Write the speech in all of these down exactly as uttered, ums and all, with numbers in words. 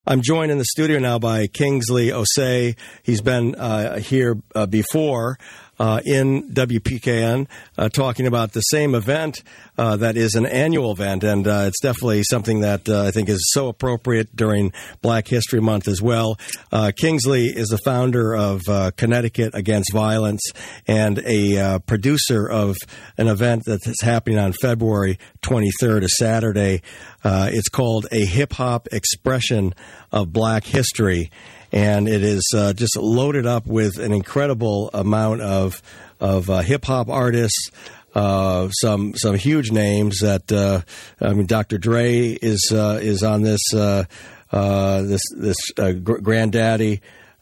I'm joined in the studio now by Kingsley Osei. He's been uh, here uh, before. Uh, in W P K N, uh, talking about the same event uh, that is an annual event, and uh, it's definitely something that uh, I think is so appropriate during Black History Month as well. Uh, Kingsley is the founder of uh, Connecticut Against Violence and a uh, producer of an event that is happening on February twenty-third, a Saturday. Uh, it's called A Hip-Hop Expression of Black History. And it is uh, just loaded up with an incredible amount of of uh, hip hop artists, uh, some some huge names. That uh, I mean, Doctor Dre is uh, is on this uh, uh, this this uh, gr- Granddaddy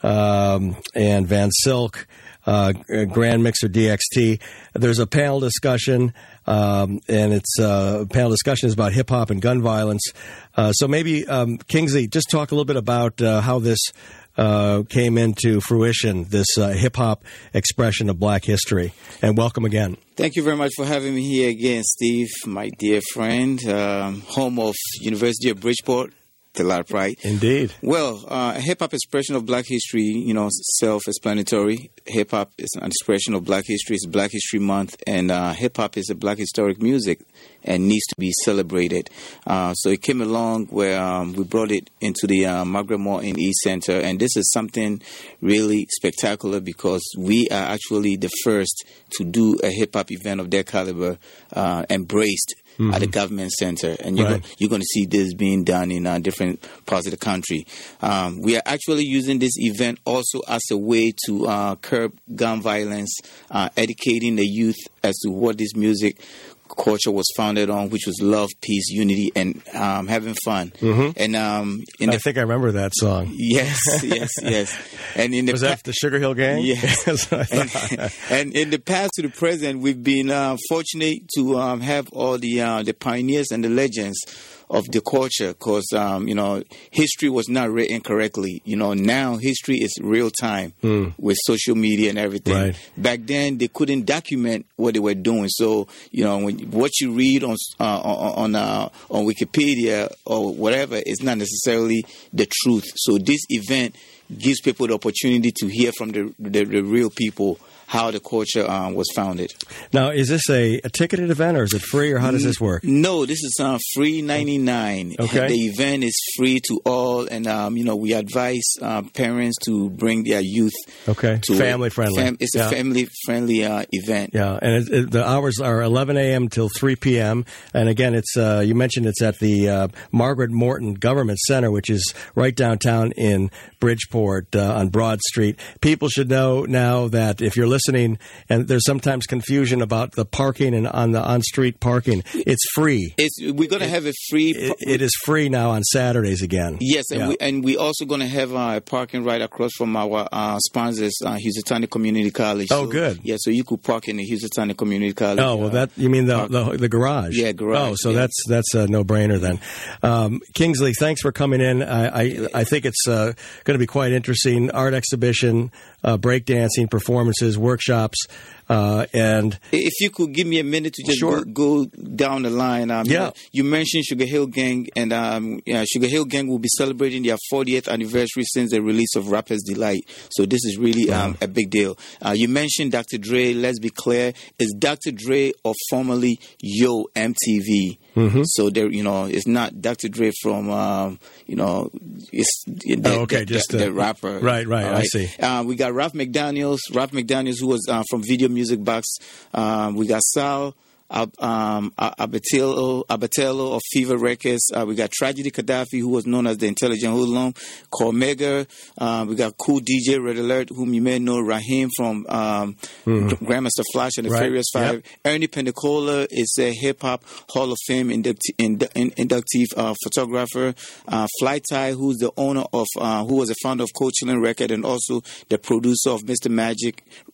um, and Van Silk, uh, Grand Mixer D X T. There's a panel discussion. Um, and it's uh, panel discussion is about hip hop and gun violence. Uh, so maybe um, Kingsley, just talk a little bit about uh, how this uh, came into fruition, this uh, hip hop expression of Black history. And welcome again. Thank you very much for having me here again, Steve, my dear friend, um, home of University of Bridgeport. A lot, right? Indeed. Well, uh, a hip-hop expression of Black history, you know, self-explanatory. Hip-hop is an expression of Black history. It's Black History Month, and uh, hip-hop is a Black historic music and needs to be celebrated. Uh, so it came along where um, we brought it into the uh, Margaret Morton East Center, and this is something really spectacular because we are actually the first to do a hip-hop event of that caliber, uh, embraced Mm-hmm. at the government center, and you're, right. go, you're going to see this being done in uh, different parts of the country. Um, we are actually using this event also as a way to uh, curb gun violence, uh, educating the youth as to what this music culture was founded on, which was love, peace, unity, and um, having fun. Mm-hmm. And um, in I the, think I remember that song. Yes, yes, yes. And in the was that the Sugar Hill Gang? Yes. and, and in the past to the present, we've been uh, fortunate to um, have all the uh, the pioneers and the legends of the culture, because um, you know, history was not written correctly. You know, now history is real time mm. with social media and everything. Right. Back then, they couldn't document what they were doing. So you know, when what you read on uh, on uh, on Wikipedia or whatever is not necessarily the truth. So this event gives people the opportunity to hear from the the, the real people how the culture um, was founded. Now, is this a, a ticketed event, or is it free, or how does this work? No, this is uh, free ninety-nine. Okay. The event is free to all, and um, you know, we advise uh, parents to bring their youth. Okay, to family friendly. Fam- it's yeah. a family friendly uh, event. Yeah, and it, it, the hours are eleven a.m. till three p.m. And again, it's uh, you mentioned it's at the uh, Margaret Morton Government Center, which is right downtown in Bridgeport uh, on Broad Street. People should know now that if you're listening, and there's sometimes confusion about the parking and on the on-street parking, it's free. It's we're going to have a free. It, it is free now on Saturdays again. Yes, and yeah. we and we also going to have uh, a parking right across from our uh, sponsors, uh, Housatonic Community College. Oh, so, good. Yeah, so you could park in the Housatonic Community College. Oh, well, that you mean the the, the garage? Yeah, garage. Oh, so yeah. that's that's a no-brainer then. Um, Kingsley, thanks for coming in. I I, I think it's uh, going to be quite interesting. Art exhibition, uh, breakdancing, performances, workshops. Uh, and if you could give me a minute to just sure. go, go down the line. Um, yeah. You know, you mentioned Sugar Hill Gang, and um, yeah, Sugar Hill Gang will be celebrating their fortieth anniversary since the release of Rapper's Delight. So this is really um, wow. a big deal. Uh, you mentioned Doctor Dre. Let's be clear. It's Doctor Dre or formerly Yo M T V. Mm-hmm. So there, you know, it's not Doctor Dre from, um, you know, it's the, oh, okay, the, just the, the, the rapper. Right, right, right. I see. Uh, we got Ralph McDaniels. Ralph McDaniels, who was uh, from Video Music Box. Um, we got Sal Ab- um, Abatello, Abatello of Fever Records. Uh, we got Tragedy Gaddafi, who was known as the Intelligent Hoodlum. Cormega. Uh, we got Cool D J Red Alert, whom you may know. Raheem from um, mm-hmm. Grandmaster Flash and the right. Furious Five. Yep. Ernie Pensacola is a hip hop Hall of Fame induct- ind- inductive uh, photographer. Uh, Fly Tie, who's the owner of, uh, who was the founder of Cold Chillin' Record and also the producer of Mister Magic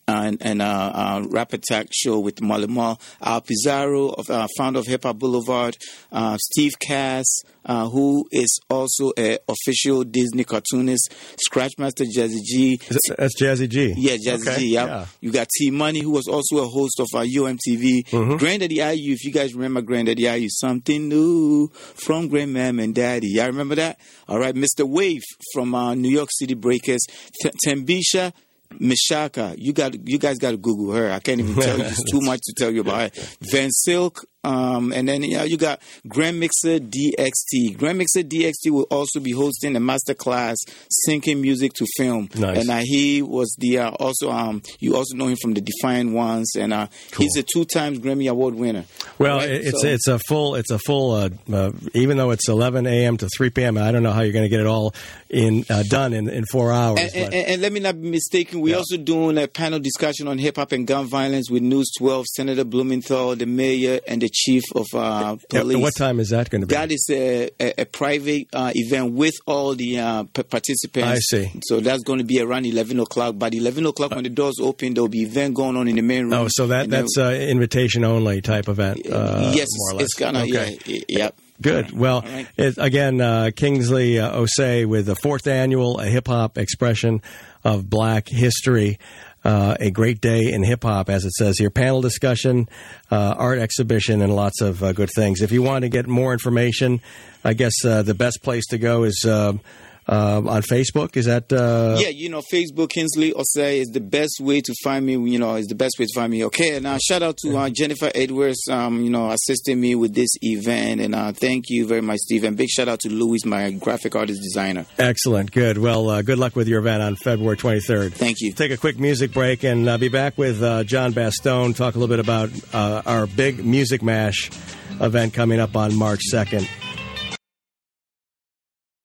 and, and uh, uh, Rap Attack show with Marley Marl, Al Pizarro, of, uh, founder of Hip Hop Boulevard, uh, Steve Cass, uh, who is also an official Disney cartoonist, Scratchmaster Jazzy G. That's Jazzy G. Yeah, Jazzy okay. G. Yep. Yeah. You got T Money, who was also a host of uh, U M T V. Mm-hmm. Granddaddy I U, if you guys remember Granddaddy I U, something new from Grandmam and Daddy. Y'all remember that? All right, Mister Wave from uh, New York City Breakers, T- Tembisha Mishaka. You got, you guys got to Google her. I can't even tell you. It's too much to tell you about her. Van Silk. Um, and then you know, you got Grand Mixer D X T. Grand Mixer D X T will also be hosting a master class syncing music to film. Nice. And uh, he was the uh, also um you also know him from the Defiant Ones, and uh, cool. He's a two times Grammy Award winner. Well, right? it's so, it's a full it's a full uh, uh, even though it's eleven a.m. to three p.m. I don't know how you're going to get it all in uh, done in, in four hours. And, and, and let me not be mistaken. We're yeah. also doing a panel discussion on hip hop and gun violence with News twelve, Senator Blumenthal, the mayor, and the chief of uh, police. What time is that going to be? That is a, a, a private uh, event with all the uh, p- participants. I see. So that's going to be around eleven o'clock. By eleven o'clock, uh, when the doors open, there'll be event going on in the main room. Oh, so that that's an uh, invitation only type event. Uh, yes, more or less. It's kind of okay. yeah, yeah. Good. Well, right. it, again, uh, Kingsley uh, Osei with the fourth annual hip hop expression of Black history. Uh, a great day in hip-hop, as it says here. Panel discussion, uh, art exhibition, and lots of uh, good things. If you want to get more information, I guess uh, the best place to go is uh, uh, on Facebook. Is that... Uh... Yeah, you know, Facebook, Kingsley Osei is the best way to find me, you know, is the best way to find me. Okay, now shout out to uh, Jennifer Edwards, um, you know, assisting me with this event. And uh, thank you very much, Steve. And big shout out to Louis, my graphic artist designer. Excellent. Good. Well, uh, good luck with your event on February twenty-third. Thank you. Take a quick music break and uh, be back with uh, John Bastone. Talk a little bit about uh, our big Music Mash event coming up on March second.